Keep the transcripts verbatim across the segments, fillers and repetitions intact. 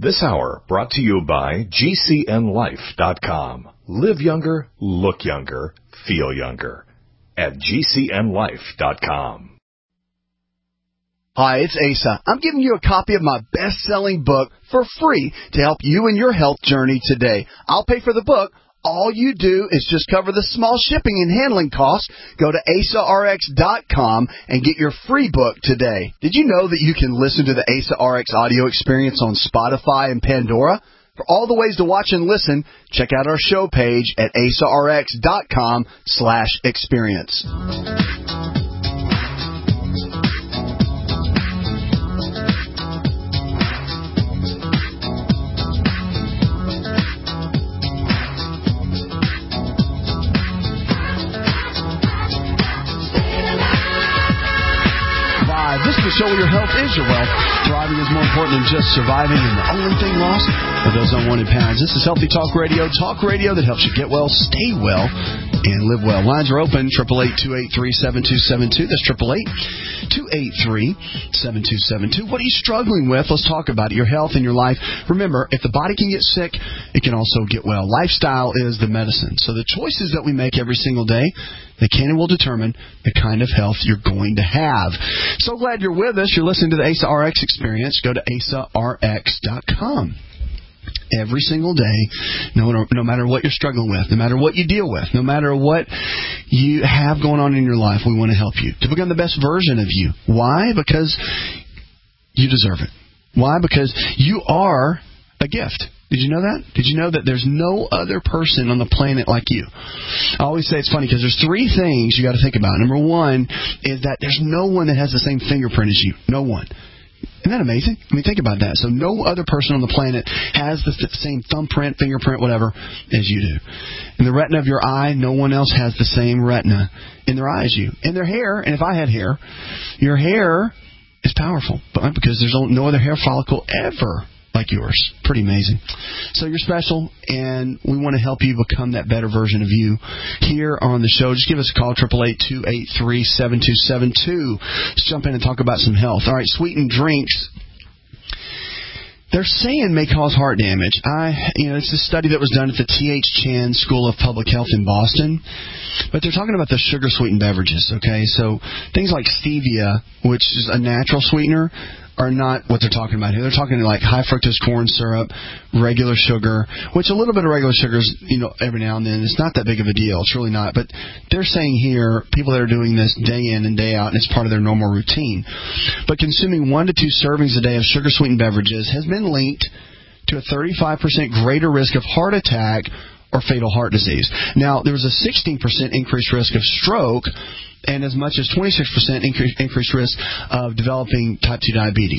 This hour brought to you by G C N life dot com. Live younger, look younger, feel younger at G C N life dot com. Hi, it's Asa. I'm giving you a copy of my best-selling book for free to help you in your health journey today. I'll pay for the book. All you do is just cover the small shipping and handling costs. Go to asa r x dot com and get your free book today. Did you know that you can listen to the Asa R X audio experience on Spotify and Pandora? For all the ways to watch and listen, check out our show page at asa r x dot com slash experience. This is the show where your health is your wealth. Thriving is more important than just surviving, and the only thing lost are those unwanted pounds. This is Healthy Talk Radio, talk radio that helps you get well, stay well, and live well. Lines are open, eight eight eight, two eight three, seven two seven two. That's eight eight eight, two eight three, seven two seven two. What are you struggling with? Let's talk about it, your health and your life. Remember, if the body can get sick, it can also get well. Lifestyle is the medicine. So the choices that we make every single day, they can and will determine the kind of health you're going to have. So glad you're with us. You're listening to the Asa R X Experience. Go to asa r x dot com. Every single day, no, no matter what you're struggling with, no matter what you deal with, no matter what you have going on in your life, we want to help you to become the best version of you. Why? Because you deserve it. Why? Because you are a gift. Did you know that? Did you know that there's no other person on the planet like you? I always say it's funny because there's three things you got to think about. Number one is that there's no one that has the same fingerprint as you. No one. Isn't that amazing? I mean, think about that. So no other person on the planet has the th- same thumbprint, fingerprint, whatever, as you do. In the retina of your eye, no one else has the same retina in their eye as you. In their hair, and if I had hair, your hair is powerful, but because there's no other hair follicle ever like yours. Pretty amazing. So you're special, and we want to help you become that better version of you here on the show. Just give us a call, eight eight eight, two eight three, seven two seven two. Let's jump in and talk about some health. All right, sweetened drinks, they're saying may cause heart damage. I, you know, it's a study that was done at the T H Chan School of Public Health in Boston. But they're talking about the sugar-sweetened beverages, okay? So things like stevia, which is a natural sweetener, are not what they're talking about here. They're talking like high fructose corn syrup, regular sugar, which a little bit of regular sugar is, you know, every now and then. It's not that big of a deal. It's really not. But they're saying here, people that are doing this day in and day out, and it's part of their normal routine. But consuming one to two servings a day of sugar-sweetened beverages has been linked to a thirty-five percent greater risk of heart attack or fatal heart disease. Now, there was a sixteen percent increased risk of stroke and as much as twenty-six percent increase, increased risk of developing type two diabetes.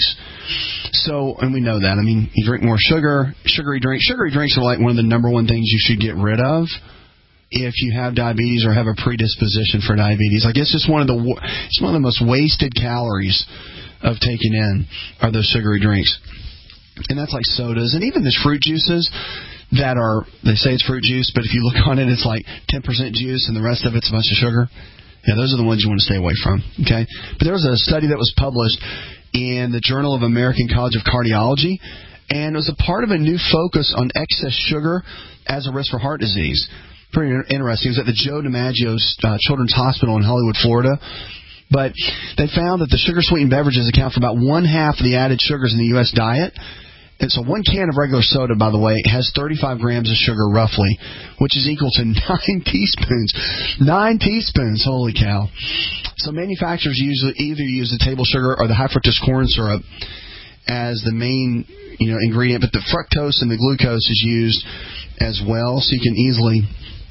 So, and we know that. I mean, you drink more sugar, sugary drinks. Sugary drinks are like one of the number one things you should get rid of if you have diabetes or have a predisposition for diabetes. Like, it's just one of the it's one of the most wasted calories of taking in are those sugary drinks. And that's like sodas and even those fruit juices that are, they say it's fruit juice, but if you look on it, it's like ten percent juice and the rest of it's a bunch of sugar. Yeah, those are the ones you want to stay away from, okay? But there was a study that was published in the Journal of American College of Cardiology, and it was a part of a new focus on excess sugar as a risk for heart disease. Pretty interesting. It was at the Joe DiMaggio uh, Children's Hospital in Hollywood, Florida. But they found that the sugar-sweetened beverages account for about one-half of the added sugars in the U S diet. And so one can of regular soda, by the way, has thirty-five grams of sugar roughly, which is equal to nine teaspoons. Nine teaspoons, holy cow. So manufacturers usually either use the table sugar or the high fructose corn syrup as the main, you know, ingredient, but the fructose and the glucose is used as well, so you can easily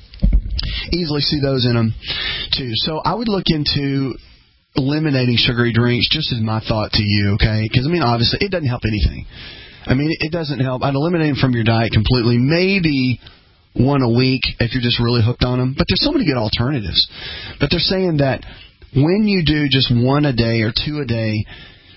easily see those in them too. So I would look into eliminating sugary drinks, just as my thought to you, okay? Because, I mean, obviously, it doesn't help anything. I mean, it doesn't help. I'd eliminate them from your diet completely, maybe one a week if you're just really hooked on them. But there's so many good alternatives. But they're saying that when you do just one a day or two a day,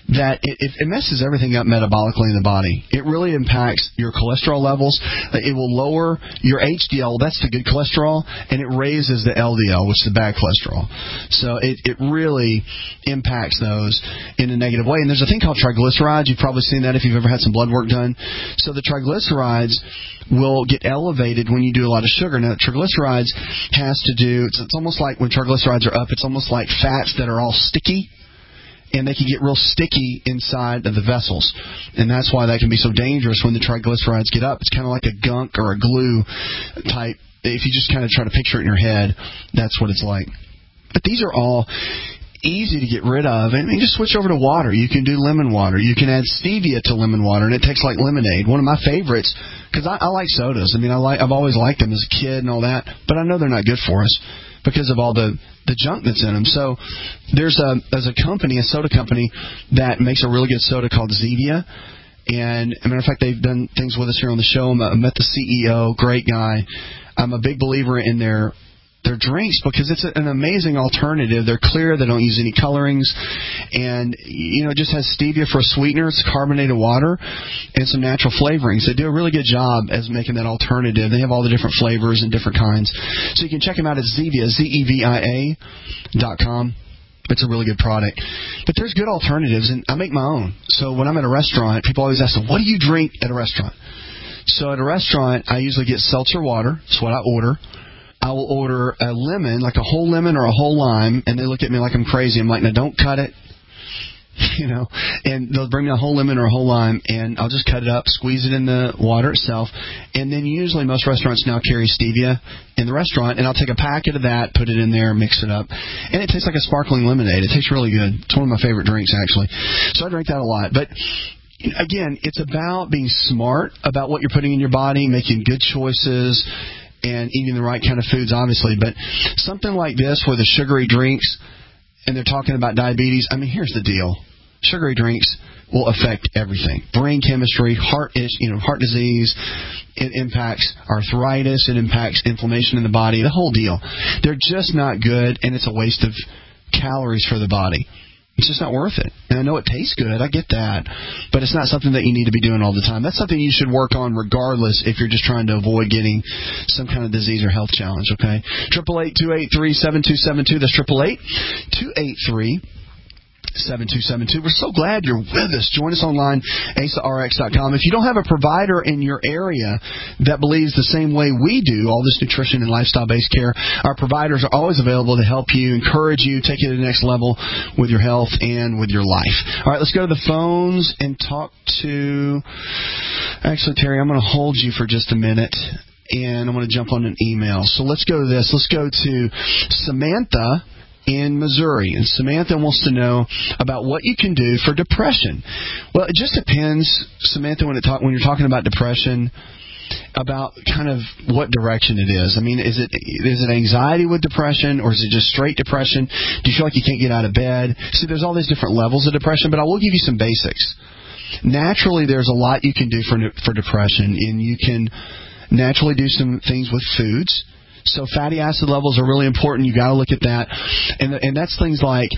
that it, it messes everything up metabolically in the body. It really impacts your cholesterol levels. It will lower your H D L, that's the good cholesterol, and it raises the L D L, which is the bad cholesterol. So it, it really impacts those in a negative way. And there's a thing called triglycerides. You've probably seen that if you've ever had some blood work done. So the triglycerides will get elevated when you do a lot of sugar. Now, triglycerides has to do, it's, it's almost like when triglycerides are up, it's almost like fats that are all sticky, and they can get real sticky inside of the vessels. And that's why that can be so dangerous when the triglycerides get up. It's kind of like a gunk or a glue type. If you just kind of try to picture it in your head, that's what it's like. But these are all easy to get rid of. I mean, just switch over to water. You can do lemon water. You can add stevia to lemon water, and it tastes like lemonade. One of my favorites, because I, I like sodas. I mean, I like, I've always liked them as a kid and all that, but I know they're not good for us because of all the, the junk that's in them. So there's a there's a company, a soda company, that makes a really good soda called Zevia. And, as a matter of fact, they've done things with us here on the show. I met the C E O, great guy. I'm a big believer in their their drinks because it's an amazing alternative. They're clear. They don't use any colorings. And, you know, it just has stevia for a sweetener. It's carbonated water and some natural flavorings. They do a really good job as making that alternative. They have all the different flavors and different kinds. So you can check them out at Zevia, Z E V I A dot com. It's a really good product. But there's good alternatives, and I make my own. So when I'm at a restaurant, people always ask, what do you drink at a restaurant? So at a restaurant, I usually get seltzer water. That's what I order. I will order a lemon, like a whole lemon or a whole lime, and they look at me like I'm crazy. I'm like, no, don't cut it. You know, and they'll bring me a whole lemon or a whole lime, and I'll just cut it up, squeeze it in the water itself, and then usually most restaurants now carry stevia in the restaurant, and I'll take a packet of that, put it in there, mix it up, and it tastes like a sparkling lemonade. It tastes really good. It's one of my favorite drinks, actually. So I drink that a lot. But again, it's about being smart about what you're putting in your body, making good choices, and eating the right kind of foods, obviously. But something like this, where the sugary drinks, and they're talking about diabetes, I mean, here's the deal. Sugary drinks will affect everything. Brain chemistry, heart is, you know, heart disease. It impacts arthritis. It impacts inflammation in the body, the whole deal. They're just not good, and it's a waste of calories for the body. It's just not worth it. And I know it tastes good. I get that. But it's not something that you need to be doing all the time. That's something you should work on regardless if you're just trying to avoid getting some kind of disease or health challenge, okay? eight eight eight, two eight three, seven two seven two. That's eight eight eight, two eight three, seven two seven two. We're so glad you're with us. Join us online, asa r x dot com. If you don't have a provider in your area that believes the same way we do, all this nutrition and lifestyle-based care, our providers are always available to help you, encourage you, take you to the next level with your health and with your life. All right, let's go to the phones and talk to... Actually, Terry, I'm going to hold you for just a minute, and I'm going to jump on an email. So let's go to this. Let's go to Samantha in Missouri. And Samantha wants to know about what you can do for depression. Well, it just depends, Samantha, when, it talk, when you're talking about depression, about kind of what direction it is. I mean, is it is it anxiety with depression, or is it just straight depression? Do you feel like you can't get out of bed? See, there's all these different levels of depression, but I will give you some basics. Naturally, there's a lot you can do for for depression, and you can naturally do some things with foods. So fatty acid levels are really important. You got to look at that, and and that's things like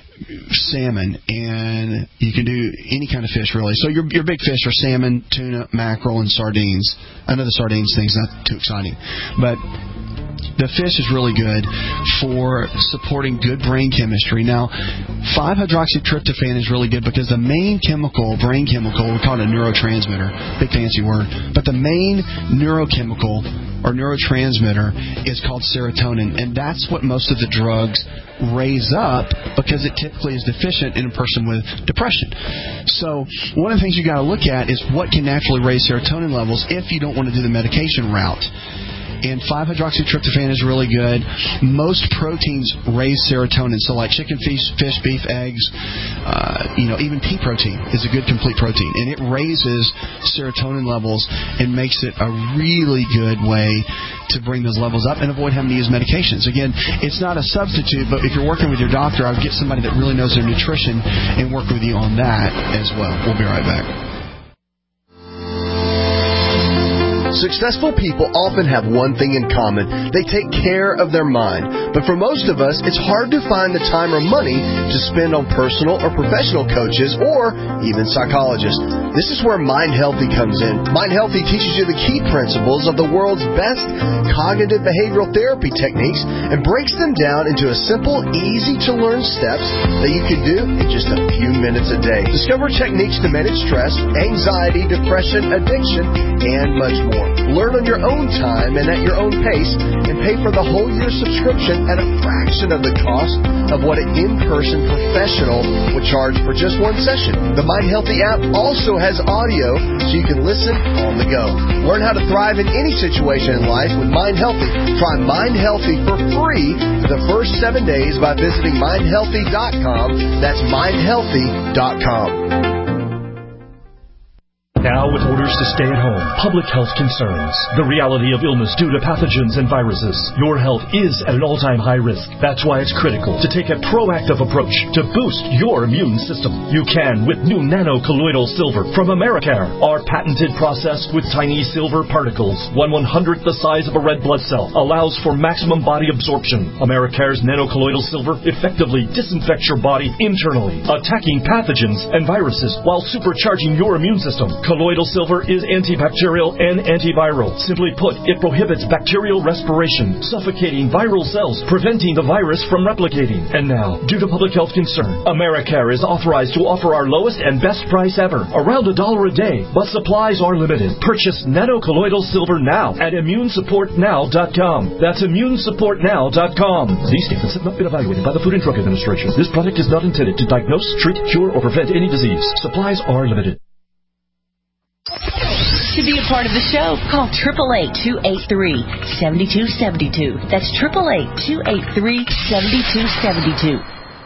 salmon, and you can do any kind of fish really. So your your big fish are salmon, tuna, mackerel, and sardines. I know the sardines thing's not too exciting, but the fish is really good for supporting good brain chemistry. Now, five hydroxytryptophan is really good because the main chemical, brain chemical, we call it a neurotransmitter, big fancy word, but the main neurochemical or neurotransmitter is called serotonin, and that's what most of the drugs raise up because it typically is deficient in a person with depression. So one of the things you got to look at is what can naturally raise serotonin levels if you don't want to do the medication route. And five hydroxytryptophan is really good. Most proteins raise serotonin. So like chicken, fish, fish beef, eggs, uh, you know, even pea protein is a good complete protein. And it raises serotonin levels and makes it a really good way to bring those levels up and avoid having to use medications. Again, it's not a substitute, but if you're working with your doctor, I would get somebody that really knows their nutrition and work with you on that as well. We'll be right back. Successful people often have one thing in common. They take care of their mind. But for most of us, it's hard to find the time or money to spend on personal or professional coaches or even psychologists. This is where Mind Healthy comes in. Mind Healthy teaches you the key principles of the world's best cognitive behavioral therapy techniques and breaks them down into a simple, easy-to-learn steps that you can do in just a few minutes a day. Discover techniques to manage stress, anxiety, depression, addiction, and much more. Learn on your own time and at your own pace, and pay for the whole year subscription at a fraction of the cost of what an in-person professional would charge for just one session. The Mind Healthy app also has audio so you can listen on the go. Learn how to thrive in any situation in life with Mind Healthy. Try Mind Healthy for free for the first seven days by visiting mind healthy dot com. That's mind healthy dot com. Now with orders to stay at home, public health concerns, the reality of illness due to pathogens and viruses, your health is at an all-time high risk. That's why it's critical to take a proactive approach to boost your immune system. You can with new nano-colloidal silver from Americare. Our patented process with tiny silver particles, one one-hundredth the size of a red blood cell, allows for maximum body absorption. Americare's nano-colloidal silver effectively disinfects your body internally, attacking pathogens and viruses while supercharging your immune system. Colloidal silver is antibacterial and antiviral. Simply put, it prohibits bacterial respiration, suffocating viral cells, preventing the virus from replicating. And now, due to public health concern, Americare is authorized to offer our lowest and best price ever, around a dollar a day, but supplies are limited. Purchase nano-colloidal silver now at immune support now dot com. That's immune support now dot com. These statements have not been evaluated by the Food and Drug Administration. This product is not intended to diagnose, treat, cure, or prevent any disease. Supplies are limited. To be a part of the show, call eight eight eight, two eight three, seven two seven two. That's eight eight eight, two eight three, seven two seven two.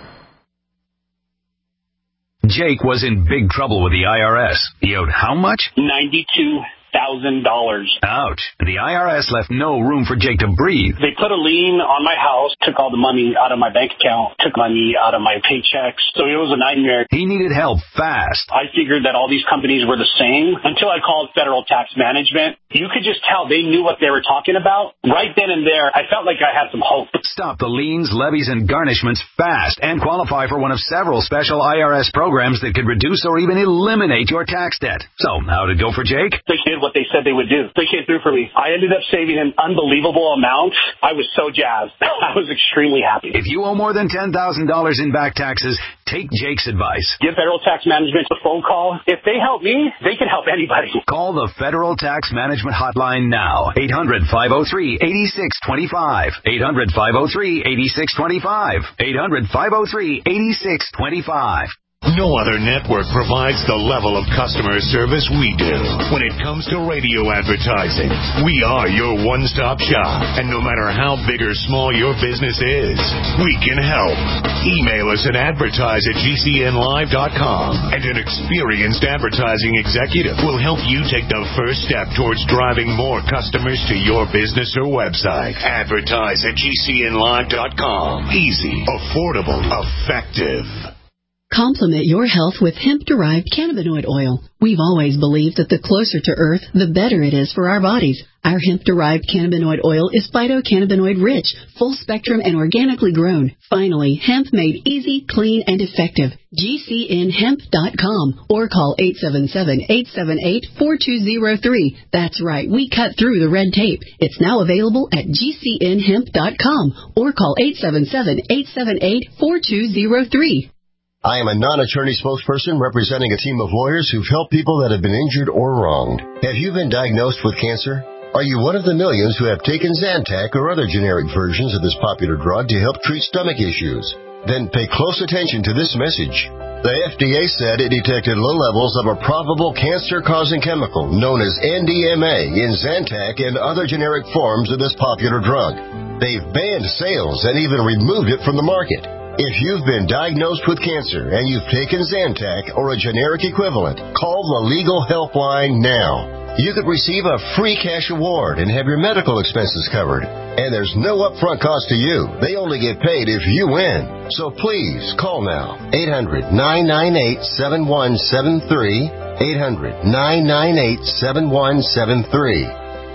Jake was in big trouble with the I R S. He owed how much? ninety-two thousand dollars. Ouch. The I R S left no room for Jake to breathe. They put a lien on my house, took all the money out of my bank account, took money out of my paychecks. So it was a nightmare. He needed help fast. I figured that all these companies were the same until I called Federal Tax Management. You could just tell they knew what they were talking about. Right then and there, I felt like I had some hope. Stop the liens, levies, and garnishments fast and qualify for one of several special I R S programs that could reduce or even eliminate your tax debt. So, how did it go for Jake? They did what they said they would do. They came through for me. I ended up saving an unbelievable amount. I was so jazzed. I was extremely happy. If you owe more than ten thousand dollars in back taxes, take Jake's advice. Give Federal Tax Management a phone call. If they help me, they can help anybody. Call the Federal Tax Management Hotline now. eight hundred, five oh three, eight six two five. eight hundred, five oh three, eight six two five. eight hundred, five oh three, eight six two five. No other network provides the level of customer service we do. When it comes to radio advertising, we are your one-stop shop. And no matter how big or small your business is, we can help. Email us at advertise at G C N live dot com, and an experienced advertising executive will help you take the first step towards driving more customers to your business or website. Advertise at G C N live dot com. Easy, affordable, effective. Complement your health with hemp-derived cannabinoid oil. We've always believed that the closer to Earth, the better it is for our bodies. Our hemp-derived cannabinoid oil is phytocannabinoid-rich, full-spectrum, and organically grown. Finally, hemp made easy, clean, and effective. G C N hemp dot com or call eight seven seven, eight seven eight, four two zero three. That's right, we cut through the red tape. It's now available at G C N hemp dot com or call eight seven seven, eight seven eight, four two zero three. I am a non-attorney spokesperson representing a team of lawyers who've helped people that have been injured or wronged. Have you been diagnosed with cancer? Are you one of the millions who have taken Zantac or other generic versions of this popular drug to help treat stomach issues? Then pay close attention to this message. The F D A said it detected low levels of a probable cancer-causing chemical known as N D M A in Zantac and other generic forms of this popular drug. They've banned sales and even removed it from the market. If you've been diagnosed with cancer and you've taken Zantac or a generic equivalent, call the Legal Helpline now. You could receive a free cash award and have your medical expenses covered. And there's no upfront cost to you. They only get paid if you win. So please call now. eight hundred, nine nine eight, seven one seven three. eight hundred, nine nine eight, seven one seven three.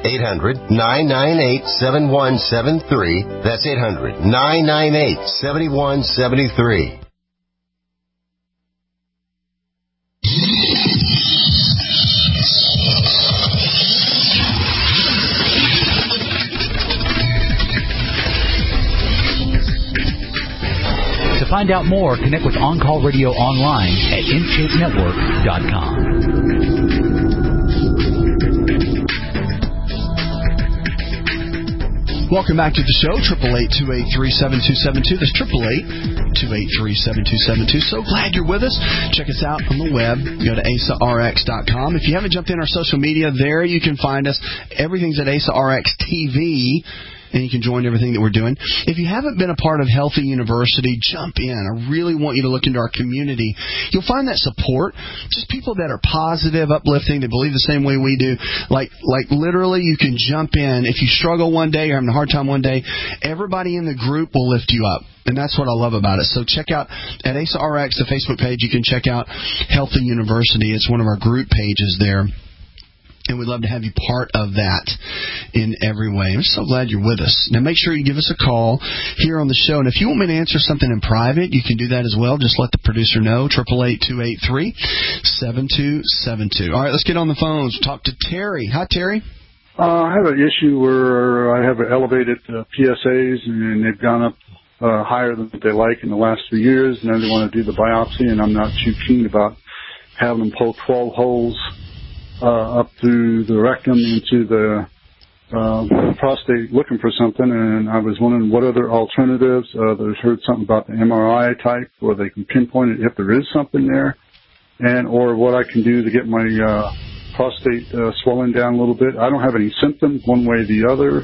eight hundred, nine nine eight, seven one seven three. That's eight hundred, nine nine eight, seven one seven three. To find out more, connect with On Call Radio online at in shape network dot com. Welcome back to the show, eight eight eight, two eight three, seven two seven two. That's eight eight eight, two eight three, seven two seven two. So glad you're with us. Check us out on the web. Go to A S A R X dot com. If you haven't jumped in our social media, there you can find us. Everything's at A S A R X T V. And you can join everything that we're doing. If you haven't been a part of Healthy University, jump in. I really want you to look into our community. You'll find that support, just people that are positive, uplifting, that believe the same way we do. Like, like literally, you can jump in. If you struggle one day, you're having a hard time one day, everybody in the group will lift you up. And that's what I love about it. So check out at A S A R X, the Facebook page. You can check out Healthy University. It's one of our group pages there. And we'd love to have you part of that in every way. I'm so glad you're with us. Now, make sure you give us a call here on the show. And if you want me to answer something in private, you can do that as well. Just let the producer know, eight eight eight, two eight three, seven two seven two. All right, let's get on the phones. Talk to Terry. Hi, Terry. Uh, I have an issue where I have elevated uh, P S As, and they've gone up uh, higher than what they like in the last few years. And then they want to do the biopsy, and I'm not too keen about having them pull twelve holes Uh, up through the rectum into the uh, prostate looking for something, and I was wondering what other alternatives. Uh, there's heard something about the M R I type where they can pinpoint it if there is something there, and or what I can do to get my uh, prostate uh, swelling down a little bit. I don't have any symptoms one way or the other.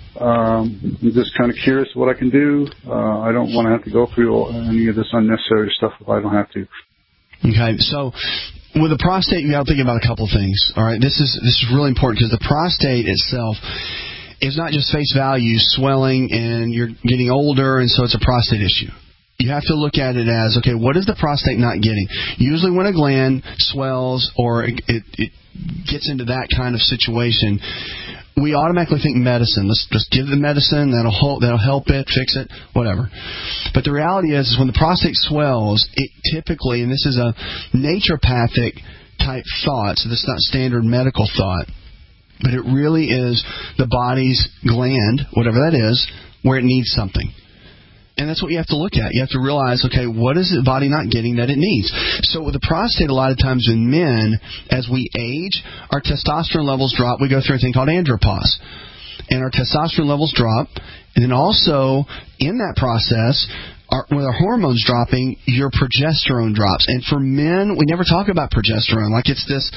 Um, I'm just kind of curious what I can do. Uh, I don't want to have to go through any of this unnecessary stuff if I don't have to. Okay, so with the prostate, you got to think about a couple of things. All right, this is this is really important because the prostate itself is not just face value swelling, and you're getting older, and so it's a prostate issue. You have to look at it as, okay, what is the prostate not getting? Usually when a gland swells or it, it, it gets into that kind of situation, we automatically think medicine. Let's just give the medicine. That'll help, that'll help it, fix it, whatever. But the reality is, is when the prostate swells, it typically, and this is a naturopathic type thought, so this is not standard medical thought, but it really is the body's gland, whatever that is, where it needs something. And that's what you have to look at. You have to realize, okay, what is the body not getting that it needs? So with the prostate, a lot of times in men, as we age, our testosterone levels drop. We go through a thing called andropause. And our testosterone levels drop. And then also, in that process, our, with our hormones dropping, your progesterone drops. And for men, we never talk about progesterone like it's this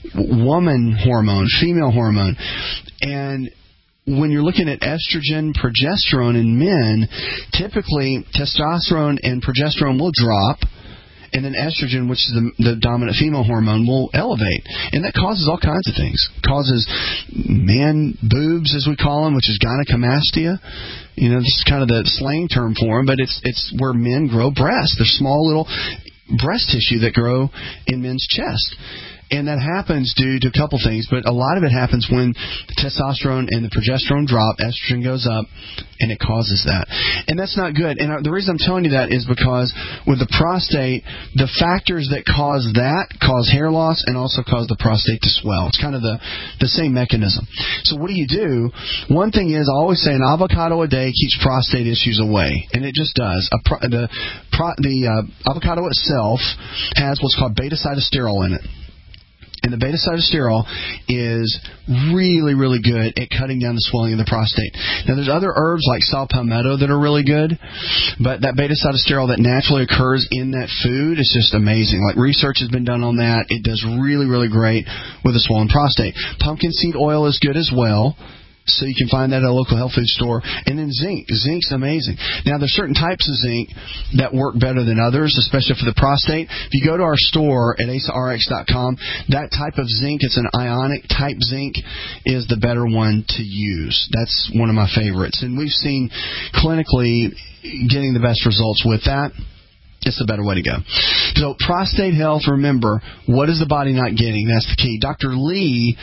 woman hormone, female hormone. And when you're looking at estrogen, progesterone in men, typically testosterone and progesterone will drop, and then estrogen, which is the, the dominant female hormone, will elevate. And that causes all kinds of things. It causes man boobs, as we call them, which is gynecomastia. You know, this is kind of the slang term for them, but it's it's where men grow breasts. They're small little breast tissue that grow in men's chest. And that happens due to a couple things, but a lot of it happens when the testosterone and the progesterone drop, estrogen goes up, and it causes that. And that's not good. And the reason I'm telling you that is because with the prostate, the factors that cause that cause hair loss and also cause the prostate to swell. It's kind of the, the same mechanism. So what do you do? One thing is, I always say an avocado a day keeps prostate issues away, and it just does. A pro, the pro, the uh, avocado itself has what's called beta-cytosterol in it. And the beta-cytosterol is really, really good at cutting down the swelling of the prostate. Now, there's other herbs like saw palmetto that are really good, but that beta-cytosterol that naturally occurs in that food is just amazing. Like, research has been done on that. It does really, really great with a swollen prostate. Pumpkin seed oil is good as well. So you can find that at a local health food store. And then zinc. Zinc's amazing. Now, there's certain types of zinc that work better than others, especially for the prostate. If you go to our store at A S A R X dot com, that type of zinc, it's an ionic type zinc, is the better one to use. That's one of my favorites. And we've seen clinically getting the best results with that. It's the better way to go. So prostate health, remember, what is the body not getting? That's the key. Doctor Lee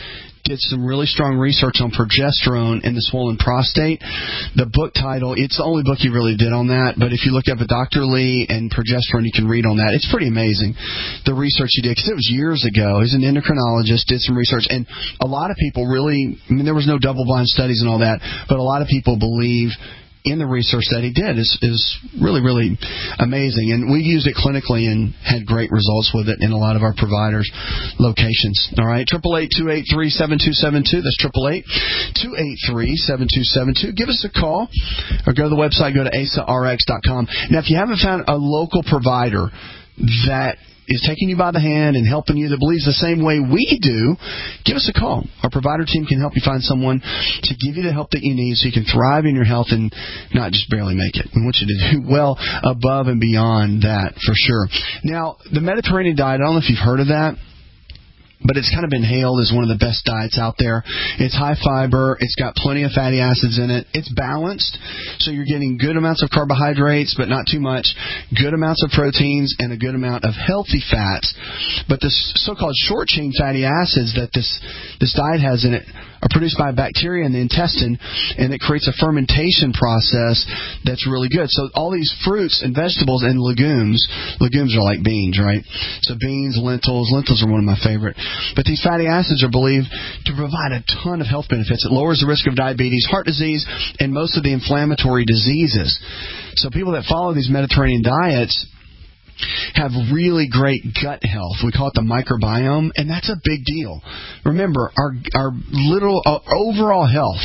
did some really strong research on progesterone and the swollen prostate. The book title, it's the only book he really did on that, but if you look up at Doctor Lee and progesterone, you can read on that. It's pretty amazing, the research he did, because it was years ago. He's an endocrinologist, did some research, and a lot of people really, I mean, there was no double-blind studies and all that, but a lot of people believe in the research that he did is is really, really amazing. And we've used it clinically and had great results with it in a lot of our providers' locations. All right, eight eight eight, two eight three, seven two seven two. That's eight eight eight, two eight three, seven two seven two. Give us a call or go to the website, go to A S A R X dot com. Now, if you haven't found a local provider that is taking you by the hand and helping you, that believes the same way we do, give us a call. Our provider team can help you find someone to give you the help that you need so you can thrive in your health and not just barely make it. We want you to do well above and beyond that, for sure. Now, the Mediterranean diet, I don't know if you've heard of that, but it's kind of been hailed as one of the best diets out there. It's high fiber. It's got plenty of fatty acids in it. It's balanced, so you're getting good amounts of carbohydrates, but not too much, good amounts of proteins, and a good amount of healthy fats. But the so-called short-chain fatty acids that this, this diet has in it are produced by bacteria in the intestine, and it creates a fermentation process that's really good. So all these fruits and vegetables and legumes, legumes are like beans, right? So beans, lentils, lentils are one of my favorite. But these fatty acids are believed to provide a ton of health benefits. It lowers the risk of diabetes, heart disease, and most of the inflammatory diseases. So people that follow these Mediterranean diets have really great gut health. We call it the microbiome, and that's a big deal. Remember, our our little uh, overall health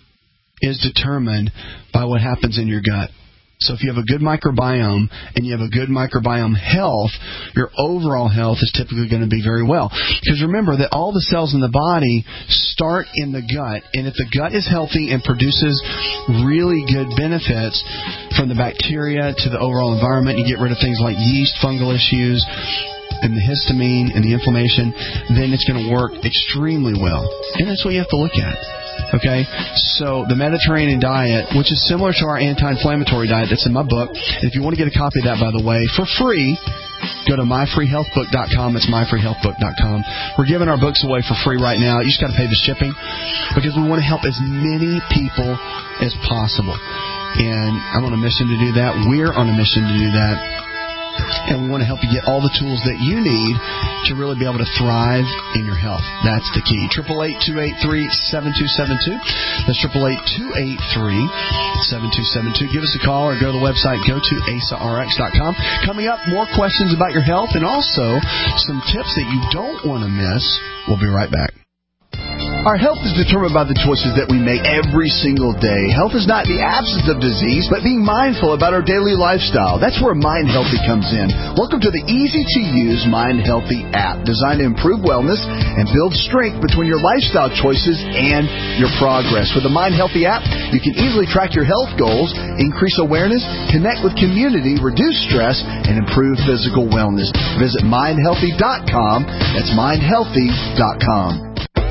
is determined by what happens in your gut. So if you have a good microbiome and you have a good microbiome health, your overall health is typically going to be very well. Because remember that all the cells in the body start in the gut, and if the gut is healthy and produces really good benefits from the bacteria to the overall environment, you get rid of things like yeast, fungal issues, and the histamine and the inflammation, then it's going to work extremely well. And that's what you have to look at. Okay, so the Mediterranean diet, which is similar to our anti-inflammatory diet that's in my book. And if you want to get a copy of that, by the way, for free, go to my free health book dot com. It's my free health book dot com. We're giving our books away for free right now. You just got to pay the shipping because we want to help as many people as possible. And I'm on a mission to do that. We're on a mission to do that. And we want to help you get all the tools that you need to really be able to thrive in your health. That's the key. eight eight eight, two eight three, seven two seven two. That's eight eight eight, two eight three, seven two seven two. Give us a call or go to the website, go to A S A R X dot com. Coming up, more questions about your health and also some tips that you don't want to miss. We'll be right back. Our health is determined by the choices that we make every single day. Health is not the absence of disease, but being mindful about our daily lifestyle. That's where Mind Healthy comes in. Welcome to the easy-to-use Mind Healthy app, designed to improve wellness and build strength between your lifestyle choices and your progress. With the Mind Healthy app, you can easily track your health goals, increase awareness, connect with community, reduce stress, and improve physical wellness. Visit mind healthy dot com. That's mind healthy dot com.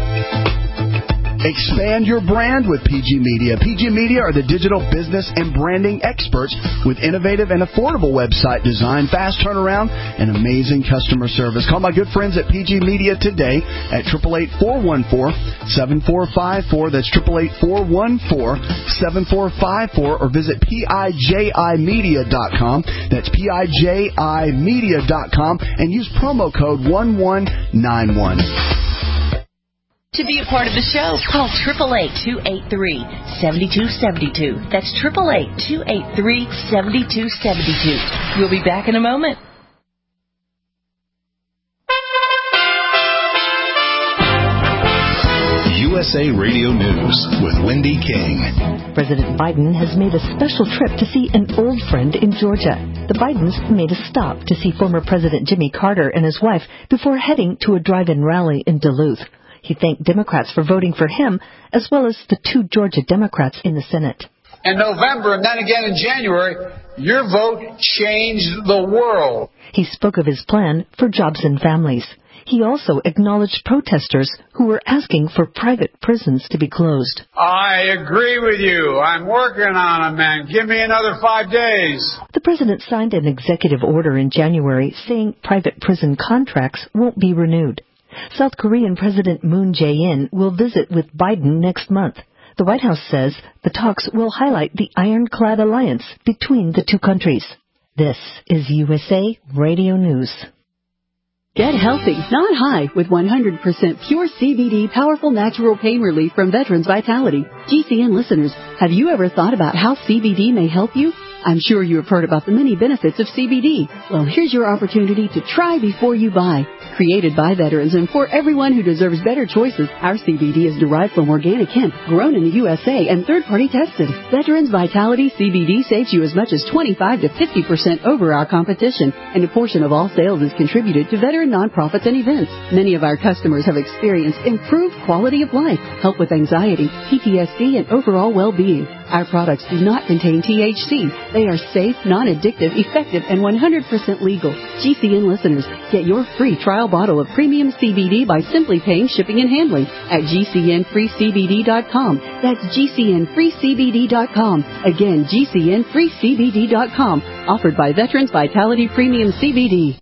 Expand your brand with P G Media. P G Media are the digital business and branding experts with innovative and affordable website design, fast turnaround, and amazing customer service. Call my good friends at P G Media today at eight eight eight, four one four, seven four five four. That's eight eight eight, four one four, seven four five four, or visit P I J I media dot com. That's P I J I media dot com and use promo code one one nine one. To be a part of the show, call eight eight eight, two eight three, seven two seven two. That's eight eight eight, two eight three, seven two seven two. We'll be back in a moment. U S A Radio News with Wendy King. President Biden has made a special trip to see an old friend in Georgia. The Bidens made a stop to see former President Jimmy Carter and his wife before heading to a drive-in rally in Duluth. He thanked Democrats for voting for him, as well as the two Georgia Democrats in the Senate. In November and then again in January, your vote changed the world. He spoke of his plan for jobs and families. He also acknowledged protesters who were asking for private prisons to be closed. I agree with you. I'm working on it, man. Give me another five days. The president signed an executive order in January saying private prison contracts won't be renewed. South Korean President Moon Jae-in will visit with Biden next month. The White House says the talks will highlight the ironclad alliance between the two countries. This is U S A Radio News. Get healthy, not high, with one hundred percent pure C B D powerful natural pain relief from Veterans Vitality. G C N listeners, have you ever thought about how C B D may help you? I'm sure you have heard about the many benefits of C B D. Well, here's your opportunity to try before you buy. Created by veterans and for everyone who deserves better choices, our C B D is derived from organic hemp, grown in the U S A and third-party tested. Veterans Vitality C B D saves you as much as twenty-five to fifty percent over our competition, and a portion of all sales is contributed to veteran nonprofits and events. Many of our customers have experienced improved quality of life, help with anxiety, P T S D, and overall well-being. Our products do not contain T H C. They are safe, non-addictive, effective, and one hundred percent legal. G C N listeners, get your free trial bottle of premium C B D by simply paying shipping and handling at G C N free C B D dot com. That's G C N free C B D dot com. Again, G C N free C B D dot com. Offered by Veterans Vitality Premium C B D.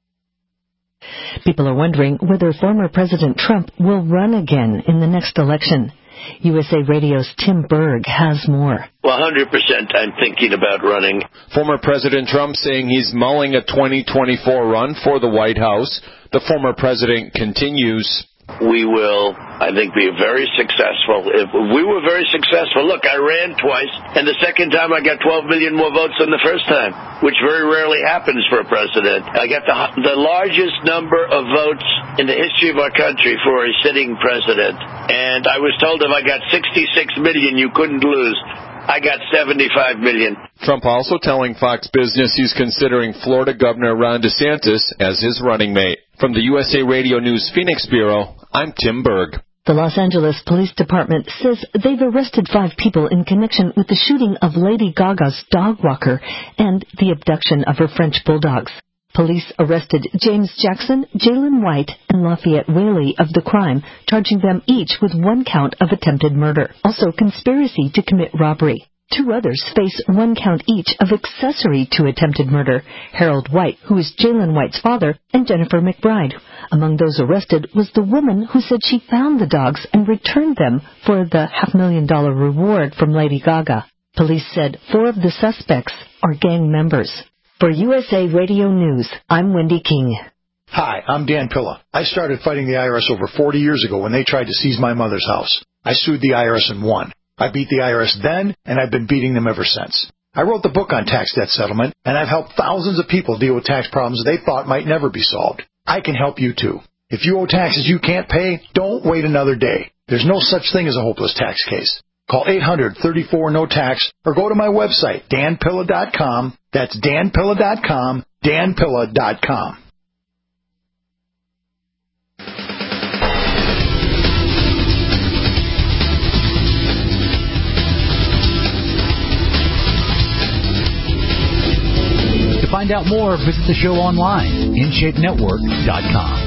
People are wondering whether former President Trump will run again in the next election. U S A Radio's Tim Berg has more. Well, one hundred percent I'm thinking about running. Former President Trump saying he's mulling a twenty twenty-four run for the White House. The former president continues. We will, I think, be very successful. If we were very successful, look, I ran twice, and the second time I got twelve million more votes than the first time, which very rarely happens for a president. I got the, the largest number of votes in the history of our country for a sitting president, and I was told if I got sixty-six million, you couldn't lose. I got seventy-five million. Trump also telling Fox Business he's considering Florida Governor Ron DeSantis as his running mate. From the U S A Radio News Phoenix Bureau, I'm Tim Berg. The Los Angeles Police Department says they've arrested five people in connection with the shooting of Lady Gaga's dog walker and the abduction of her French bulldogs. Police arrested James Jackson, Jalen White, and Lafayette Whaley of the crime, charging them each with one count of attempted murder. Also, conspiracy to commit robbery. Two others face one count each of accessory to attempted murder, Harold White, who is Jalen White's father, and Jennifer McBride. Among those arrested was the woman who said she found the dogs and returned them for the half-million dollar reward from Lady Gaga. Police said four of the suspects are gang members. For U S A Radio News, I'm Wendy King. Hi, I'm Dan Pilla. I started fighting the I R S over forty years ago when they tried to seize my mother's house. I sued the I R S and won. I beat the I R S then, and I've been beating them ever since. I wrote the book on tax debt settlement, and I've helped thousands of people deal with tax problems they thought might never be solved. I can help you too. If you owe taxes you can't pay, don't wait another day. There's no such thing as a hopeless tax case. Call eight hundred, thirty-four, no tax or go to my website, dan pilla dot com. That's dan pilla dot com, dan pilla dot com. To find out more, visit the show online, in shape network dot com.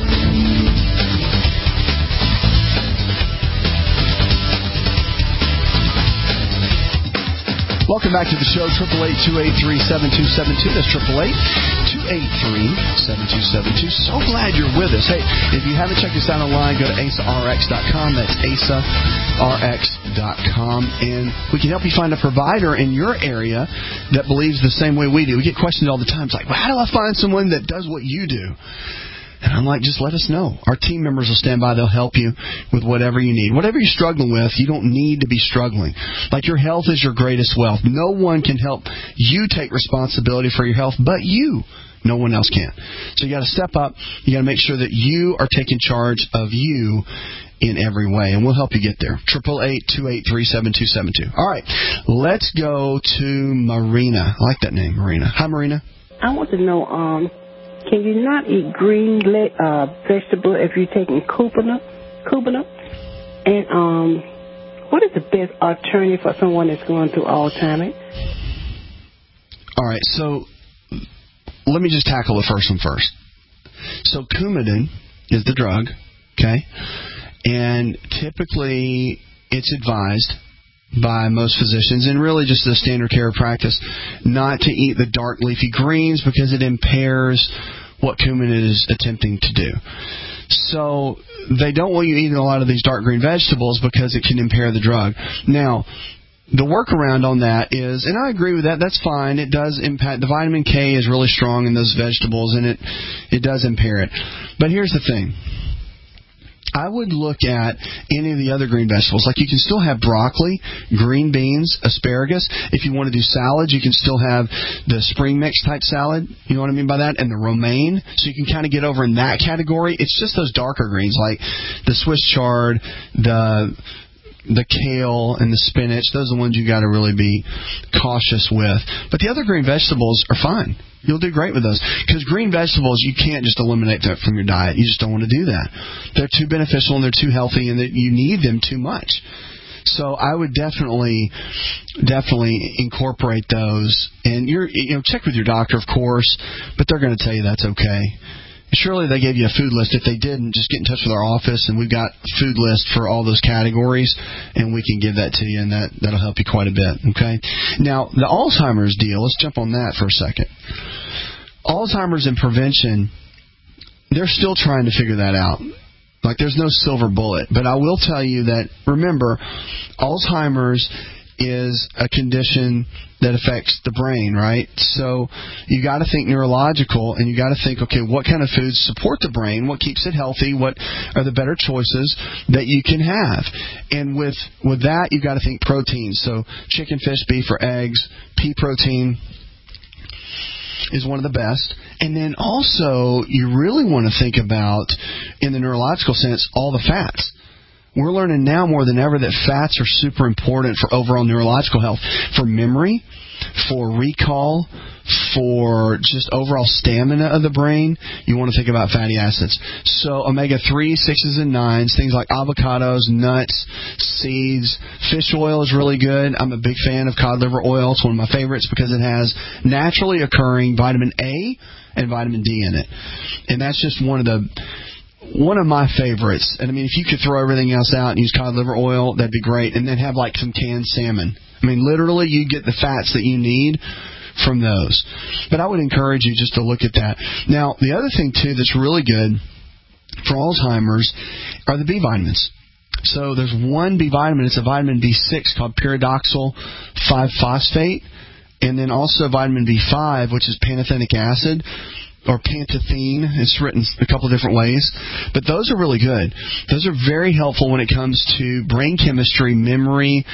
Welcome back to the show, eight eight eight, two eight three, seven two seven two. That's eight eight eight, two eight three, seven two seven two. So glad you're with us. Hey, if you haven't checked us out online, go to asa r x dot com. That's asa r x dot com. And we can help you find a provider in your area that believes the same way we do. We get questions all the time. It's like, well, how do I find someone that does what you do? And I'm like, just let us know. Our team members will stand by. They'll help you with whatever you need. Whatever you're struggling with, you don't need to be struggling. Like your health is your greatest wealth. No one can help you take responsibility for your health but you. No one else can. So you got to step up. You got to make sure that you are taking charge of you in every way, and we'll help you get there. eight eight eight, two eight three, seven two seven two. All right, let's go to Marina. I like that name, Marina. Hi, Marina. I want to know, um, can you not eat green le- uh, vegetable if you're taking Kubana? Kubana? And um, what is the best alternative for someone that's going through Alzheimer's? All right, so let me just tackle the first one first. So Coumadin is the drug, okay? And typically it's advised by most physicians, and really just the standard care practice, not to eat the dark leafy greens because it impairs what Coumadin is attempting to do. So they don't want you eating a lot of these dark green vegetables because it can impair the drug. Now, the workaround on that is, and I agree with that, that's fine. It does impact, the vitamin K is really strong in those vegetables, and it, it does impair it. But here's the thing. I would look at any of the other green vegetables. Like, you can still have broccoli, green beans, asparagus. If you want to do salads, you can still have the spring mix type salad. You know what I mean by that? And the romaine. So you can kind of get over in that category. It's just those darker greens, like the Swiss chard, the the kale, and the spinach. Those are the ones you got to really be cautious with. But the other green vegetables are fine. You'll do great with those. Because green vegetables, you can't just eliminate that from your diet. You just don't want to do that. They're too beneficial and they're too healthy, and that you need them too much. So I would definitely, definitely incorporate those. And you're, you know, check with your doctor, of course, but they're going to tell you that's okay. Surely they gave you a food list. If they didn't, just get in touch with our office, and we've got a food list for all those categories, and we can give that to you, and that, that'll help you quite a bit, okay? Now, the Alzheimer's deal, let's jump on that for a second. Alzheimer's and prevention, they're still trying to figure that out. Like, there's no silver bullet. But I will tell you that, remember, Alzheimer's is a condition that affects the brain, right? So you got to think neurological, and you got to think, okay, what kind of foods support the brain? What keeps it healthy? What are the better choices that you can have? And with with that, you got to think protein. So chicken, fish, beef, or eggs. Pea protein is one of the best. And then also, you really want to think about, in the neurological sense, all the fats. We're learning now more than ever that fats are super important for overall neurological health, for memory, for recall, for just overall stamina of the brain. You want to think about fatty acids. So omega three, sixes, and nines, things like avocados, nuts, seeds. Fish oil is really good. I'm a big fan of cod liver oil. It's one of my favorites because it has naturally occurring vitamin A and vitamin D in it. And that's just one of the... One of my favorites. And I mean, if you could throw everything else out and use cod liver oil, that'd be great. And then have like some canned salmon. I mean, literally, you get the fats that you need from those. But I would encourage you just to look at that. Now, the other thing, too, that's really good for Alzheimer's are the B vitamins. So there's one B vitamin. It's a vitamin B six called pyridoxal five phosphate. And then also vitamin B five, which is pantothenic acid, or pantethine. It's written a couple of different ways. But those are really good. Those are very helpful when it comes to brain chemistry, memory,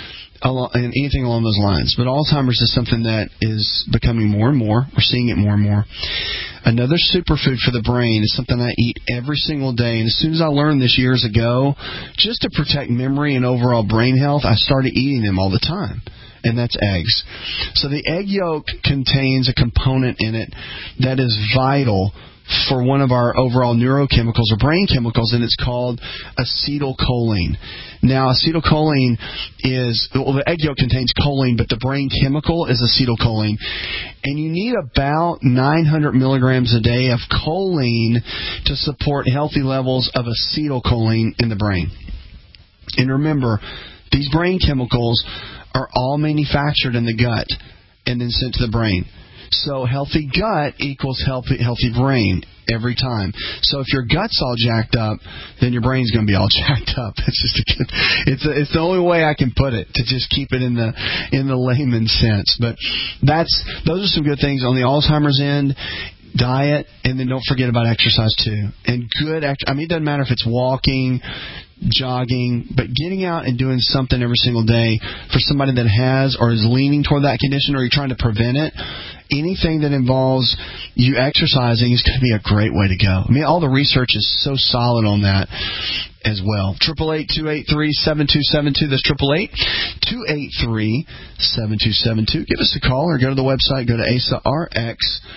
and anything along those lines. But Alzheimer's is something that is becoming more and more. We're seeing it more and more. Another superfood for the brain is something I eat every single day. And as soon as I learned this years ago, just to protect memory and overall brain health, I started eating them all the time. And that's eggs. So the egg yolk contains a component in it that is vital for one of our overall neurochemicals or brain chemicals, and it's called acetylcholine. Now, acetylcholine is, well, the egg yolk contains choline, but the brain chemical is acetylcholine. And you need about nine hundred milligrams a day of choline to support healthy levels of acetylcholine in the brain. And remember, these brain chemicals are all manufactured in the gut and then sent to the brain. So healthy gut equals healthy healthy brain every time. So if your gut's all jacked up, then your brain's going to be all jacked up. It's just a good, it's a, it's the only way I can put it, to just keep it in the in the layman's sense. But that's those are some good things on the Alzheimer's end. Diet, and then don't forget about exercise too. And good, I mean, it doesn't matter if it's walking, jogging, but getting out and doing something every single day for somebody that has or is leaning toward that condition, or you're trying to prevent it. Anything that involves you exercising is going to be a great way to go. I mean, all the research is so solid on that as well. Triple eight two eight three seven two seven two. That's triple eight two eight three seven two seven two. Give us a call or go to the website. Go to A S A R X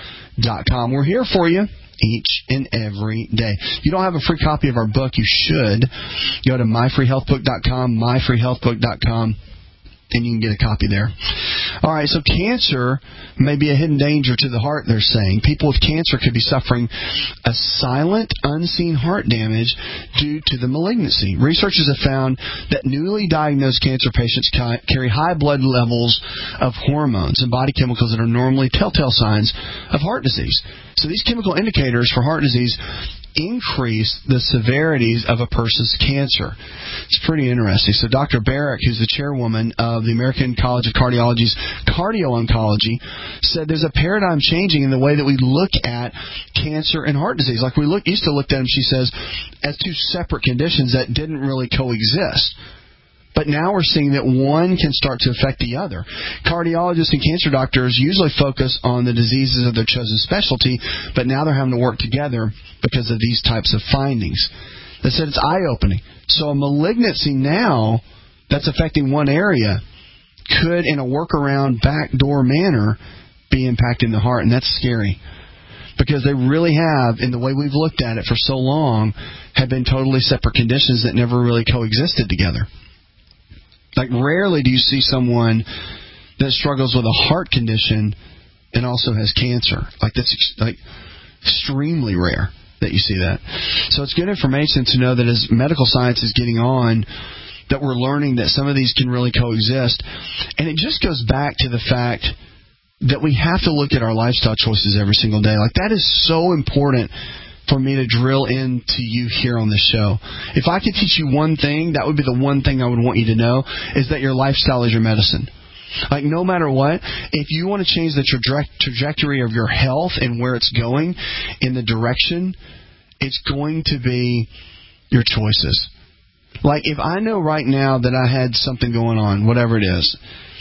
dot com. We're here for you each and every day. If you don't have a free copy of our book, you should go to my free health book dot com, my free health book dot com, and you can get a copy there. All right, so cancer may be a hidden danger to the heart, they're saying. People with cancer could be suffering a silent, unseen heart damage due to the malignancy. Researchers have found that newly diagnosed cancer patients carry high blood levels of hormones and body chemicals that are normally telltale signs of heart disease. So these chemical indicators for heart disease increase the severities of a person's cancer. It's pretty interesting. So Doctor Barrick, who's the chairwoman of the American College of Cardiology's cardio-oncology, said there's a paradigm changing in the way that we look at cancer and heart disease. Like we look used to look at them, she says, as two separate conditions that didn't really coexist. But now we're seeing that one can start to affect the other. Cardiologists and cancer doctors usually focus on the diseases of their chosen specialty, but now they're having to work together because of these types of findings. They said it's eye-opening. So a malignancy now that's affecting one area could, in a workaround, backdoor manner, be impacting the heart, and that's scary. Because they really have, in the way we've looked at it for so long, have been totally separate conditions that never really coexisted together. Like, rarely do you see someone that struggles with a heart condition and also has cancer. Like, that's like extremely rare that you see that. So it's good information to know that as medical science is getting on, that we're learning that some of these can really coexist. And it just goes back to the fact that we have to look at our lifestyle choices every single day. Like, that is so important for me to drill into you here on the show. If I could teach you one thing, that would be the one thing I would want you to know, is that your lifestyle is your medicine. Like, no matter what, if you want to change the traje- trajectory of your health and where it's going in the direction, it's going to be your choices. Like, if I know right now that I had something going on, whatever it is,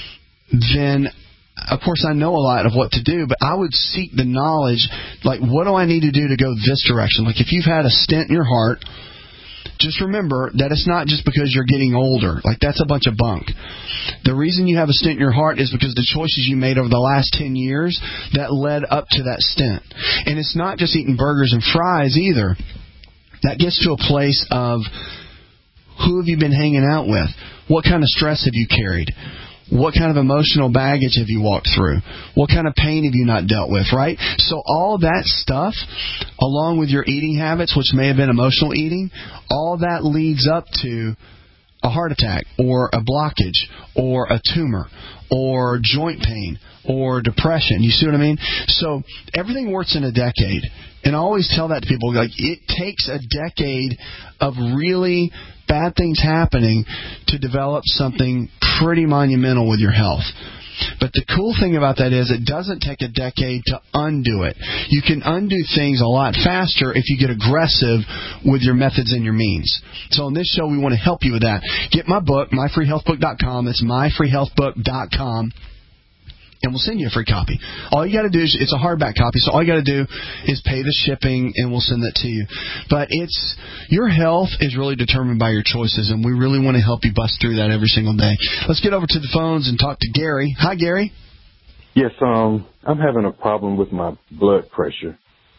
then of course I know a lot of what to do, but I would seek the knowledge, like, what do I need to do to go this direction? Like, if you've had a stent in your heart, just remember that it's not just because you're getting older. Like, that's a bunch of bunk. The reason you have a stent in your heart is because the choices you made over the last ten years that led up to that stent. And it's not just eating burgers and fries either. That gets to a place of, who have you been hanging out with? What kind of stress have you carried? What kind of emotional baggage have you walked through? What kind of pain have you not dealt with, right? So all that stuff, along with your eating habits, which may have been emotional eating, all that leads up to a heart attack or a blockage or a tumor or joint pain or depression. You see what I mean? So everything works in a decade. And I always tell that to people, like, it takes a decade of really bad things happening to develop something pretty monumental with your health. But the cool thing about that is it doesn't take a decade to undo it. You can undo things a lot faster if you get aggressive with your methods and your means. So on this show, we want to help you with that. Get my book, my free health book dot com. It's my free health book dot com. And we'll send you a free copy. All you got to do is, it's a hardback copy, so all you got to do is pay the shipping, and we'll send that to you. But it's, your health is really determined by your choices, and we really want to help you bust through that every single day. Let's get over to the phones and talk to Gary. Hi, Gary. Yes, um, I'm having a problem with my blood pressure,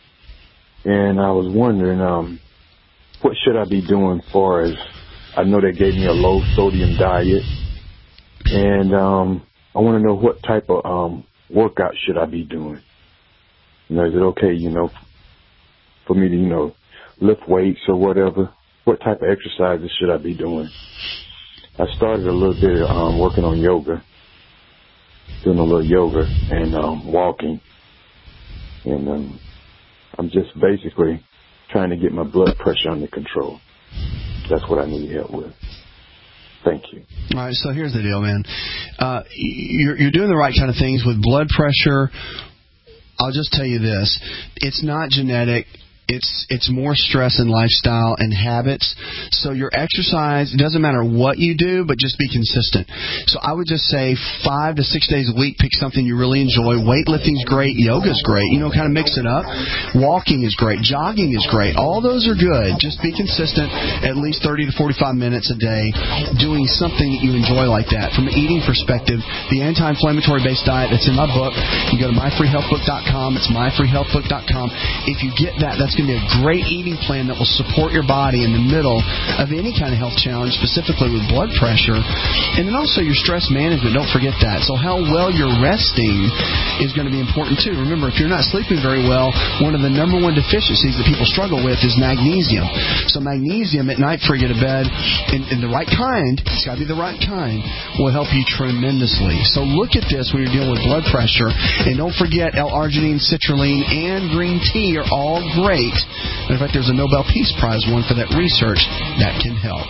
and I was wondering, um, what should I be doing for as I know they gave me a low sodium diet, and um. I want to know what type of um, workout should I be doing. You know, is it okay, you know, for me to, you know, lift weights or whatever? What type of exercises should I be doing? I started a little bit of um, working on yoga, doing a little yoga and um, walking. And um, I'm just basically trying to get my blood pressure under control. That's what I need help with. Thank you. All right, so here's the deal, man. Uh, you're, you're doing the right kind of things with blood pressure. I'll just tell you this. It's not genetic. It's it's more stress and lifestyle and habits. So your exercise, it doesn't matter what you do, but just be consistent. So I would just say five to six days a week, pick something you really enjoy. Weightlifting's great. Yoga's great. You know, kind of mix it up. Walking is great. Jogging is great. All those are good. Just be consistent at least thirty to forty-five minutes a day doing something that you enjoy like that. From an eating perspective, the anti-inflammatory based diet that's in my book, you go to my free health book dot com. It's my free health book dot com. If you get that, that's going to be a great eating plan that will support your body in the middle of any kind of health challenge, specifically with blood pressure. And then also your stress management. Don't forget that. So how well you're resting is going to be important too. Remember, if you're not sleeping very well, one of the number one deficiencies that people struggle with is magnesium. So magnesium at night before you get to bed, in, in the right kind, it's got to be the right kind, will help you tremendously. So look at this when you're dealing with blood pressure. And don't forget, L-arginine, citrulline, and green tea are all great eight. In fact, there's a Nobel Peace Prize one for that research that can help.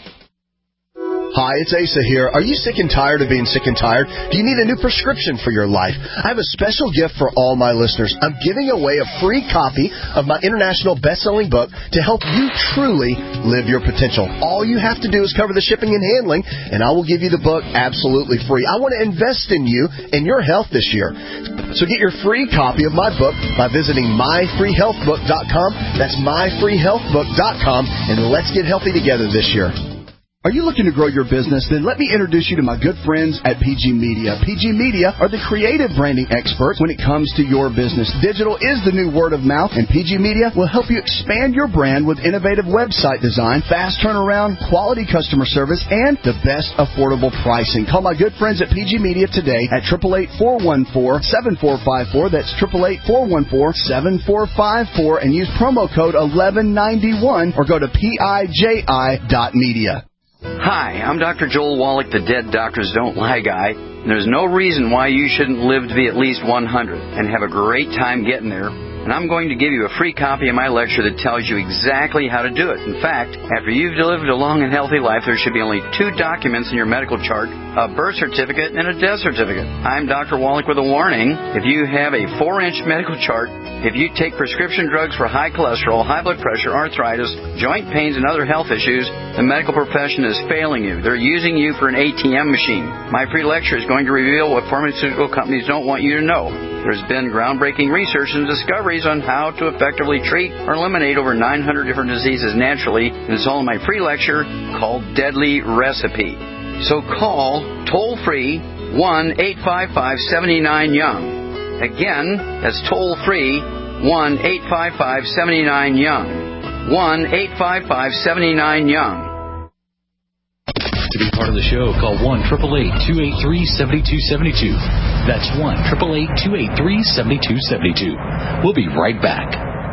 Hi, it's Asa here. Are you sick and tired of being sick and tired? Do you need a new prescription for your life? I have a special gift for all my listeners. I'm giving away a free copy of my international best-selling book to help you truly live your potential. All you have to do is cover the shipping and handling, and I will give you the book absolutely free. I want to invest in you and your health this year. So get your free copy of my book by visiting my free health book dot com. That's my free health book dot com, and let's get healthy together this year. Are you looking to grow your business? Then let me introduce you to my good friends at P G Media. P G Media are the creative branding experts when it comes to your business. Digital is the new word of mouth, and P G Media will help you expand your brand with innovative website design, fast turnaround, quality customer service, and the best affordable pricing. Call my good friends at P G Media today at eight eight eight, four one four, seven four five four. That's eight eight eight, four one four, seven four five four, and use promo code eleven ninety-one or go to P I J I dot media. Hi, I'm Doctor Joel Wallach, the Dead Doctors Don't Lie guy. And there's no reason why you shouldn't live to be at least one hundred and have a great time getting there. And I'm going to give you a free copy of my lecture that tells you exactly how to do it. In fact, after you've lived a long and healthy life, there should be only two documents in your medical chart, a birth certificate and a death certificate. I'm Doctor Wallach with a warning. If you have a four-inch medical chart, if you take prescription drugs for high cholesterol, high blood pressure, arthritis, joint pains, and other health issues, the medical profession is failing you. They're using you for an A T M machine. My free lecture is going to reveal what pharmaceutical companies don't want you to know. There's been groundbreaking research and discoveries on how to effectively treat or eliminate over nine hundred different diseases naturally, and it's all in my free lecture called Deadly Recipe. So call toll-free one eight five five, seven nine, young. Again, that's toll-free one eight five five, seven nine, young. one eight five five, seven nine, young. To be part of the show, call one eight eight eight, two eight three, seven two seven two. That's one eight eight eight, two eight three, seven two seven two. We'll be right back.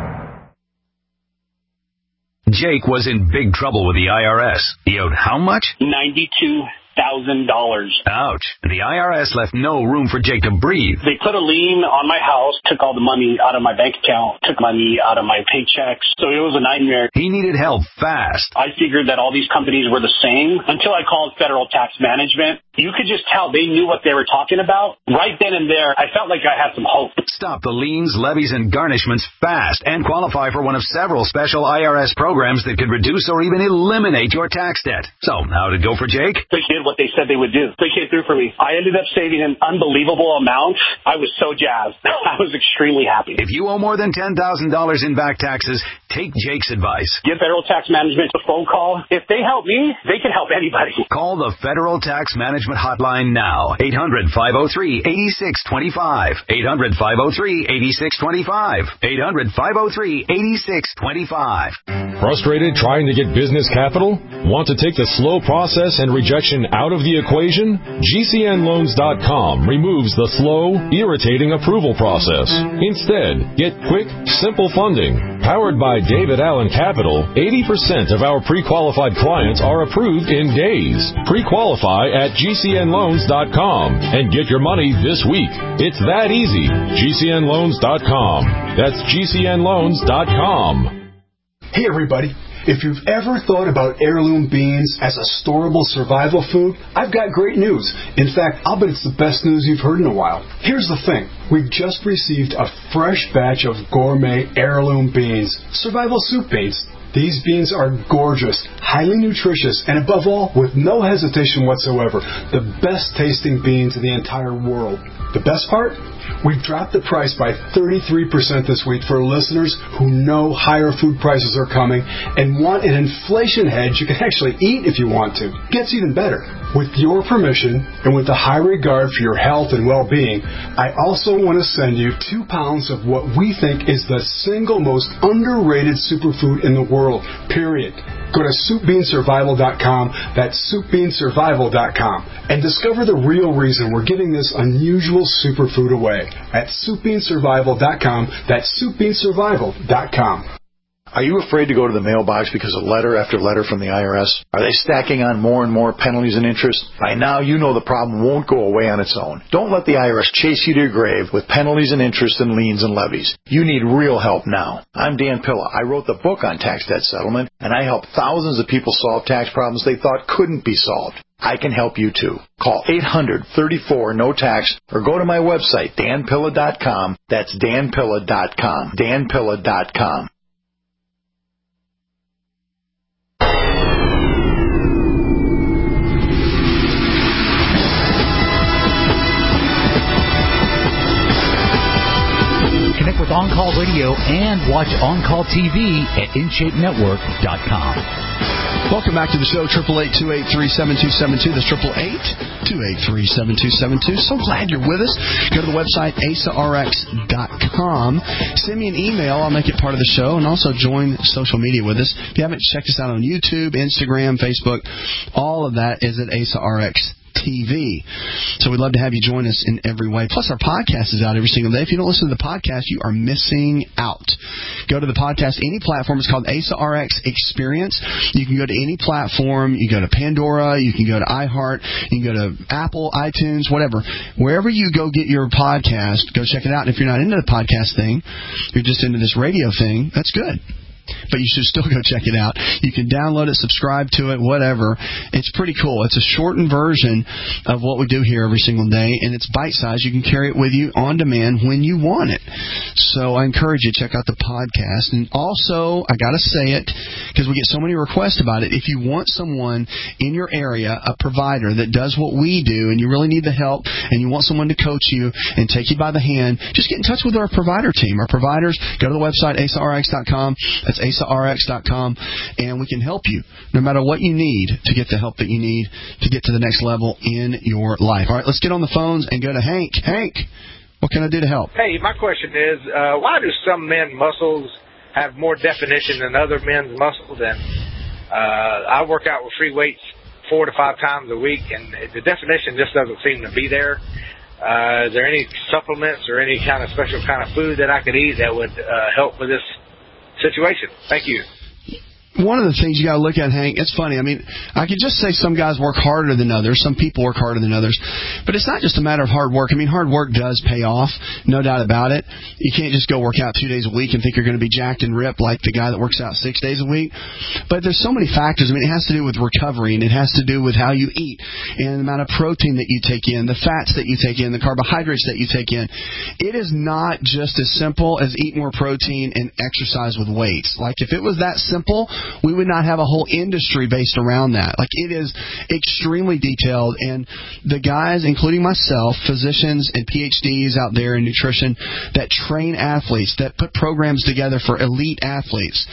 Jake was in big trouble with the I R S. He owed how much? ninety-two thousand dollars. Ouch. The I R S left no room for Jake to breathe. They put a lien on my house, took all the money out of my bank account, took money out of my paychecks. So it was a nightmare. He needed help fast. I figured that all these companies were the same until I called Federal Tax Management. You could just tell they knew what they were talking about. Right then and there, I felt like I had some hope. Stop the liens, levies, and garnishments fast and qualify for one of several special I R S programs that could reduce or even eliminate your tax debt. So, how did it go for Jake? They did what they said they would do. They came through for me. I ended up saving an unbelievable amount. I was so jazzed. I was extremely happy. If you owe more than ten thousand dollars in back taxes, take Jake's advice. Give Federal Tax Management a phone call. If they help me, they can help anybody. Call the Federal Tax Management Hotline now. eight hundred, five oh three, eight six two five. eight hundred, five oh three, eight six two five. eight hundred, five oh three, eight six two five. Frustrated trying to get business capital? Want to take the slow process and rejection out of the equation? G C N loans dot com removes the slow, irritating approval process. Instead, get quick, simple funding. Powered by David Allen Capital, eighty percent of our pre-qualified clients are approved in days. Pre-qualify at G C N loans dot com and get your money this week. It's that easy. G C N loans dot com. That's G C N loans dot com. Hey everybody, if you've ever thought about heirloom beans as a storable survival food, I've got great news. In fact, I'll bet it's the best news you've heard in a while. Here's the thing. We've just received a fresh batch of gourmet heirloom beans, survival soup beans. These beans are gorgeous, highly nutritious, and above all, with no hesitation whatsoever, the best tasting beans in the entire world. The best part? We've dropped the price by thirty-three percent this week for listeners who know higher food prices are coming and want an inflation hedge you can actually eat if you want to. Gets even better. With your permission and with a high regard for your health and well-being, I also want to send you two pounds of what we think is the single most underrated superfood in the world, period. Go to soup bean survival dot com, that's soup bean survival dot com, and discover the real reason we're giving this unusual superfood away at soup bean survival dot com, that's soup bean survival dot com. Are you afraid to go to the mailbox because of letter after letter from the I R S? Are they stacking on more and more penalties and interest? By now, you know the problem won't go away on its own. Don't let the I R S chase you to your grave with penalties and interest and liens and levies. You need real help now. I'm Dan Pilla. I wrote the book on tax debt settlement, and I help thousands of people solve tax problems they thought couldn't be solved. I can help you too. Call eight hundred, thirty-four, no tax or go to my website, dan pilla dot com. That's dan pilla dot com. dan pilla dot com. Connect with On Call Radio and watch On Call T V at in shape network dot com. Welcome back to the show, triple eight, two eight three, seven two seven two. That's triple eight, two eight three, seven two seven two. So glad you're with us. Go to the website, asa r x dot com. Send me an email. I'll make it part of the show. And also join social media with us. If you haven't checked us out on YouTube, Instagram, Facebook, all of that is at asa r x dot com. T V. So we'd love to have you join us in every way. Plus, our podcast is out every single day. If you don't listen to the podcast, you are missing out. Go to the podcast, any platform. It's called A S A R X Experience. You can go to any platform. You go to Pandora. You can go to iHeart. You can go to Apple, iTunes, whatever. Wherever you go get your podcast, go check it out. And if you're not into the podcast thing, you're just into this radio thing, that's good. But you should still go check it out. You can download it, subscribe to it, whatever. It's pretty cool. It's a shortened version of what we do here every single day, and it's bite-sized. You can carry it with you on demand when you want it. So I encourage you to check out the podcast. And also, I got to say it, because we get so many requests about it, if you want someone in your area, a provider that does what we do, and you really need the help, and you want someone to coach you and take you by the hand, just get in touch with our provider team. Our providers, go to the website, A S A R X dot com. That's A S A R X dot com, and we can help you no matter what you need to get the help that you need to get to the next level in your life. All right, let's get on the phones and go to Hank. Hank, what can I do to help? Hey, my question is, uh, why do some men's muscles have more definition than other men's muscles? And uh, I work out with free weights four to five times a week, and the definition just doesn't seem to be there. Uh, is there any supplements or any kind of special kind of food that I could eat that would uh, help with this situation? Thank you. One of the things you got to look at, Hank, it's funny. I mean, I could just say some guys work harder than others. Some people work harder than others. But it's not just a matter of hard work. I mean, hard work does pay off, no doubt about it. You can't just go work out two days a week and think you're going to be jacked and ripped like the guy that works out six days a week. But there's so many factors. I mean, it has to do with recovery, and it has to do with how you eat and the amount of protein that you take in, the fats that you take in, the carbohydrates that you take in. It is not just as simple as eat more protein and exercise with weights. Like, if it was that simple, we would not have a whole industry based around that. Like, it is extremely detailed, and the guys, including myself, physicians and P H Ds out there in nutrition that train athletes, that put programs together for elite athletes,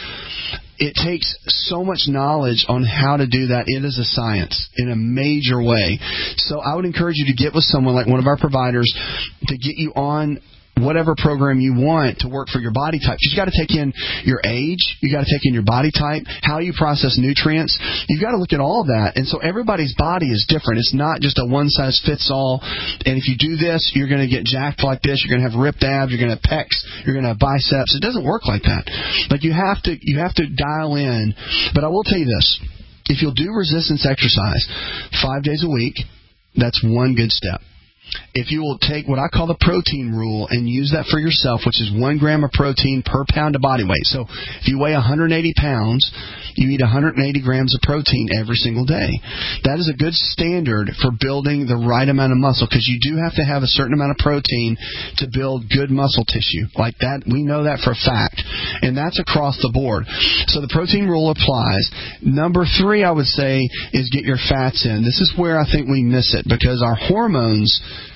it takes so much knowledge on how to do that. It is a science in a major way. So I would encourage you to get with someone like one of our providers to get you on whatever program you want to work for your body type. You've got to take in your age. You've got to take in your body type, how you process nutrients. You've got to look at all of that. And so everybody's body is different. It's not just a one-size-fits-all. And if you do this, you're going to get jacked like this. You're going to have ripped abs. You're going to have pecs. You're going to have biceps. It doesn't work like that. Like, you have to, you have to dial in. But I will tell you this. If you'll do resistance exercise five days a week, that's one good step. If you will take what I call the protein rule and use that for yourself, which is one gram of protein per pound of body weight. So if you weigh one hundred eighty pounds, you eat one hundred eighty grams of protein every single day. That is a good standard for building the right amount of muscle, because you do have to have a certain amount of protein to build good muscle tissue. Like that, we know that for a fact. And that's across the board. So the protein rule applies. Number three, I would say, is get your fats in. This is where I think we miss it, because our hormones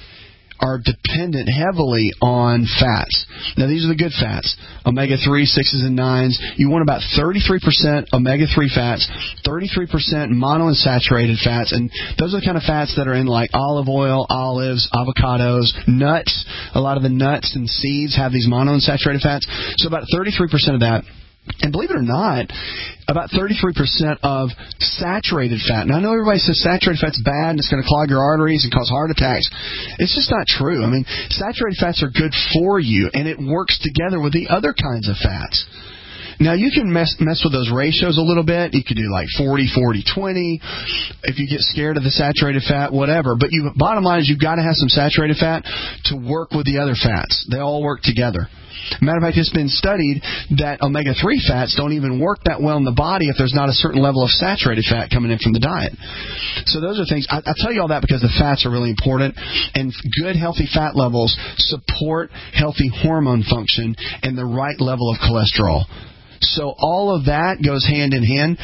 are dependent heavily on fats. Now, these are the good fats, omega three, sixes, and nines. You want about thirty-three percent omega three fats, thirty-three percent monounsaturated fats, and those are the kind of fats that are in like olive oil, olives, avocados, nuts. A lot of the nuts and seeds have these monounsaturated fats. So about thirty-three percent of that. And believe it or not, about thirty-three percent of saturated fat. Now, I know everybody says saturated fat's bad and it's going to clog your arteries and cause heart attacks. It's just not true. I mean, saturated fats are good for you, and it works together with the other kinds of fats. Now, you can mess mess with those ratios a little bit. You could do like forty, forty, twenty. If you get scared of the saturated fat, whatever. But you, bottom line is you've got to have some saturated fat to work with the other fats. They all work together. Matter of fact, it's been studied that omega three fats don't even work that well in the body if there's not a certain level of saturated fat coming in from the diet. So those are things. I, I tell you all that because the fats are really important, and good, healthy fat levels support healthy hormone function and the right level of cholesterol. So all of that goes hand in hand.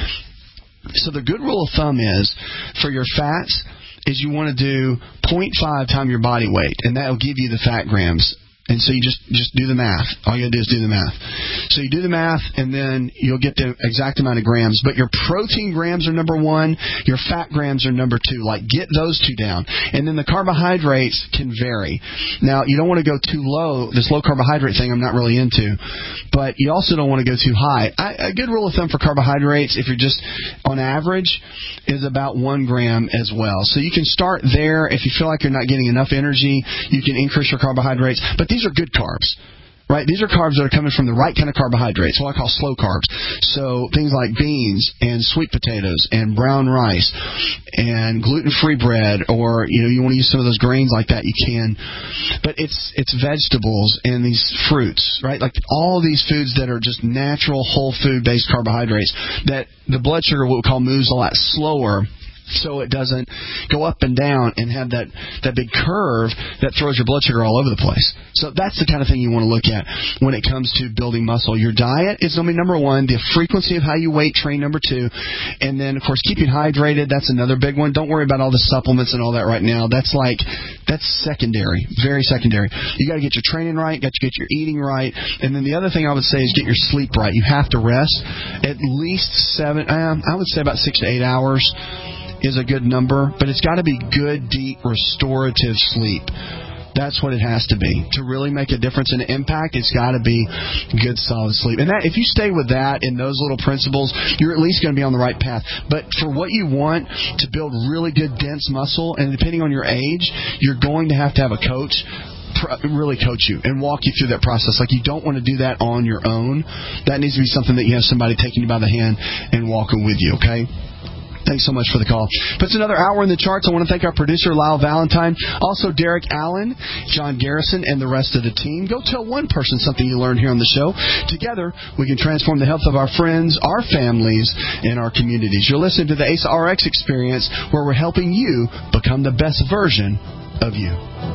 So the good rule of thumb is, for your fats, is you want to do zero point five times your body weight, and that will give you the fat grams. And so you just, just do the math. All you got to do is do the math. So you do the math, and then you'll get the exact amount of grams. But your protein grams are number one. Your fat grams are number two. Like, get those two down. And then the carbohydrates can vary. Now, you don't want to go too low. This low carbohydrate thing I'm not really into. But you also don't want to go too high. I, a good rule of thumb for carbohydrates, if you're just on average, is about one gram as well. So you can start there. If you feel like you're not getting enough energy, you can increase your carbohydrates. But these are good carbs, right? These are carbs that are coming from the right kind of carbohydrates, what I call slow carbs. So things like beans and sweet potatoes and brown rice and gluten-free bread, or, you know, you want to use some of those grains like that, you can. But it's it's vegetables and these fruits, right? Like all these foods that are just natural, whole food-based carbohydrates that the blood sugar, what we call, moves a lot slower, so it doesn't go up and down and have that, that big curve that throws your blood sugar all over the place. So that's the kind of thing you want to look at when it comes to building muscle. Your diet is going to be number one. The frequency of how you weight train, number two. And then, of course, keeping hydrated, that's another big one. Don't worry about all the supplements and all that right now. That's like, that's secondary, very secondary. You got to get your training right, got to get your eating right. And then the other thing I would say is get your sleep right. You have to rest at least seven, um, I would say about six to eight hours. Is a good number, but it's got to be good, deep, restorative sleep. That's what it has to be. To really make a difference and impact, it's got to be good, solid sleep. And that, if you stay with that and those little principles, you're at least going to be on the right path. But for what you want to build really good, dense muscle, and depending on your age, you're going to have to have a coach really coach you and walk you through that process. Like, you don't want to do that on your own. That needs to be something that you have somebody taking you by the hand and walking with you, okay? Thanks so much for the call. Puts another hour in the charts. I want to thank our producer, Lyle Valentine, also Derek Allen, John Garrison, and the rest of the team. Go tell one person something you learned here on the show. Together, we can transform the health of our friends, our families, and our communities. You're listening to the A S A R X Experience, where we're helping you become the best version of you.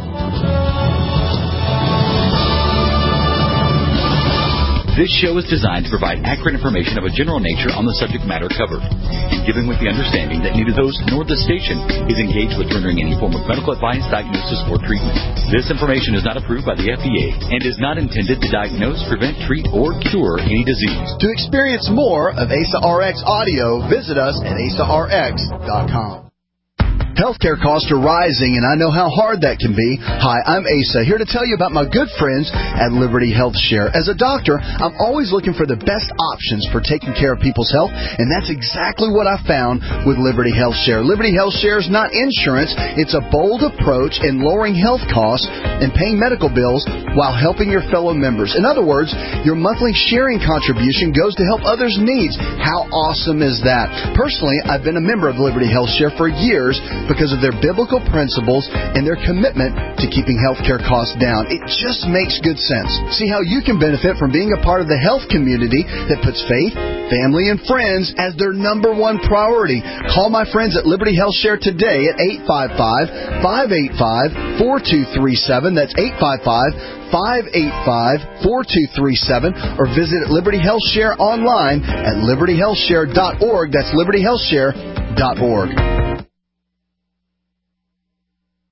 This show is designed to provide accurate information of a general nature on the subject matter covered, given with the understanding that neither those nor the station is engaged with rendering any form of medical advice, diagnosis, or treatment. This information is not approved by the F D A and is not intended to diagnose, prevent, treat, or cure any disease. To experience more of A S A R X audio, visit us at A S A R X dot com. Healthcare costs are rising, and I know how hard that can be. Hi, I'm Asa, here to tell you about my good friends at Liberty Health Share. As a doctor, I'm always looking for the best options for taking care of people's health, and that's exactly what I found with Liberty Health Share. Liberty Health Share is not insurance. It's a bold approach in lowering health costs and paying medical bills while helping your fellow members. In other words, your monthly sharing contribution goes to help others' needs. How awesome is that? Personally, I've been a member of Liberty Health Share for years, because of their biblical principles and their commitment to keeping healthcare costs down. It just makes good sense. See how you can benefit from being a part of the health community that puts faith, family, and friends as their number one priority. Call my friends at Liberty Health Share today at eight five five, five eight five, four two three seven. That's eight five five, five eight five, four two three seven, or visit Liberty Health Share online at liberty health share dot org. That's liberty health share dot org.